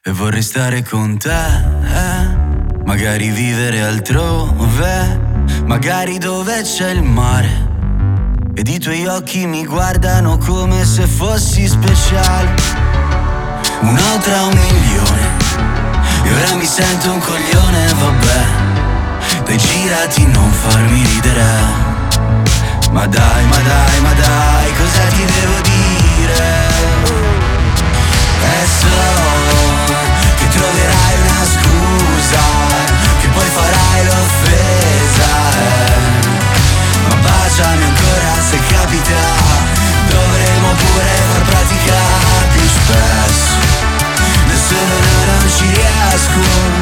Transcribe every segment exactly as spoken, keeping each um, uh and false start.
E vorrei stare con te, eh? Magari vivere altrove, magari dove c'è il mare. Ed i tuoi occhi mi guardano come se fossi speciale. Uno tra un milione, e ora mi sento un coglione, vabbè. Dai, girati, non farmi ridere. Ma dai, ma dai, ma dai, cosa ti devo dire? E so che troverai una scusa, che poi farai l'offesa, eh. Ma baciami ancora se capita, dovremo pure far pratica più spesso. Da solo no, non ci riesco.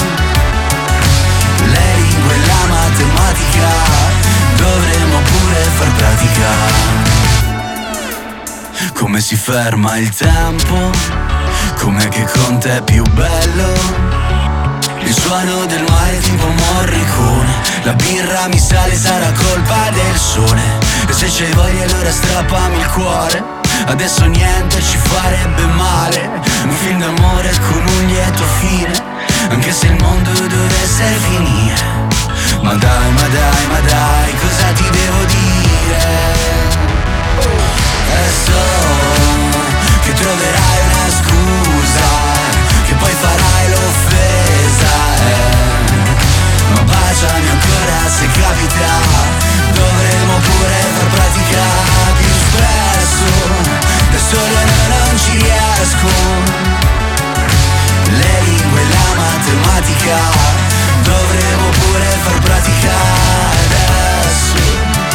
Le lingue e la matematica, dovremo pure far pratica. Come si ferma il tempo? Com'è che con te è più bello? Il suono del mare tipo Morricone. La birra mi sale, sarà colpa del sole. E se c'hai voglia allora strappami il cuore. Adesso niente ci farebbe male. Un film d'amore con un lieto fine, anche se il mondo dovesse finire. Ma dai, ma dai, ma dai, cosa ti devo dire? E so che troverai una scusa, che poi farai l'offesa, eh. Ma baciami ancora se capita, dovremo pure far pratica più spesso. Da solo no, non ci riesco. Le lingue e la matematica, dovremo pure far pratica adesso.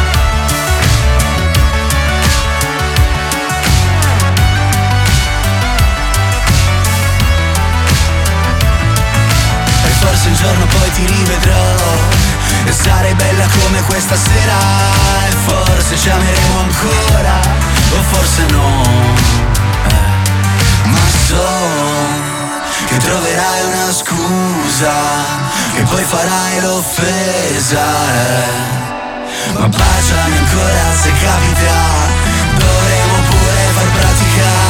Forse un giorno poi ti rivedrò e sarai bella come questa sera. E forse ci ameremo ancora, o forse no, eh. Ma so che troverai una scusa, che poi farai l'offesa, eh. Ma baciami ancora se capita, dovremo pure far pratica